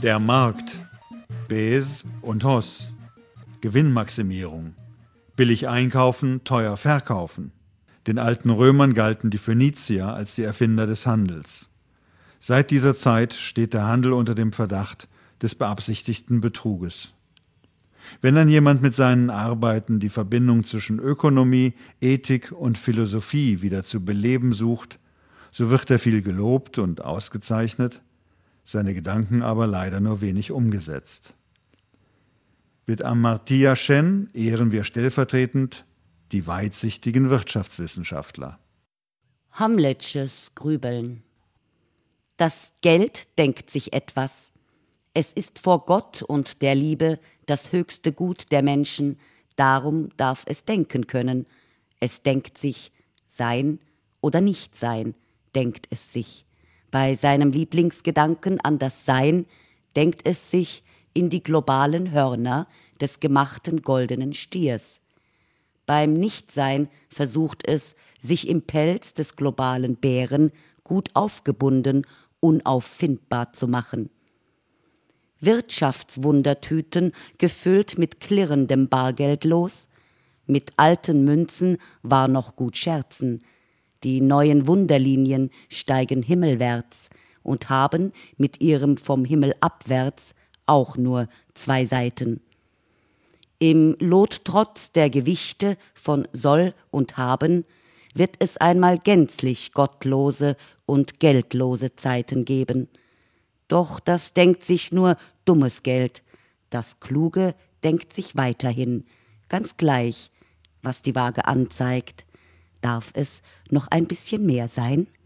Der Markt, Bes und Hos, Gewinnmaximierung, billig einkaufen, teuer verkaufen. Den alten Römern galten die Phönizier als die Erfinder des Handels. Seit dieser Zeit steht der Handel unter dem Verdacht des beabsichtigten Betruges. Wenn dann jemand mit seinen Arbeiten die Verbindung zwischen Ökonomie, Ethik und Philosophie wieder zu beleben sucht, so wird er viel gelobt und ausgezeichnet, seine Gedanken aber leider nur wenig umgesetzt. Mit Amartya Sen ehren wir stellvertretend die weitsichtigen Wirtschaftswissenschaftler. Hamletsches Grübeln. Das Geld denkt sich etwas. Es ist vor Gott und der Liebe das höchste Gut der Menschen, darum darf es denken können. Es denkt sich, sein oder nicht sein, denkt es sich. Bei seinem Lieblingsgedanken an das Sein denkt es sich in die globalen Hörner des gemachten goldenen Stiers. Beim Nichtsein versucht es, sich im Pelz des globalen Bären gut aufgebunden, unauffindbar zu machen. Wirtschaftswundertüten gefüllt mit klirrendem Bargeldlos, mit alten Münzen war noch gut scherzen. Die neuen Wunderlinien steigen himmelwärts und haben mit ihrem vom Himmel abwärts auch nur 2 Seiten. Im Lottrotz der Gewichte von Soll und Haben wird es einmal gänzlich gottlose und geldlose Zeiten geben. Doch das denkt sich nur dummes Geld. Das Kluge denkt sich weiterhin, ganz gleich, was die Waage anzeigt. Darf es noch ein bisschen mehr sein?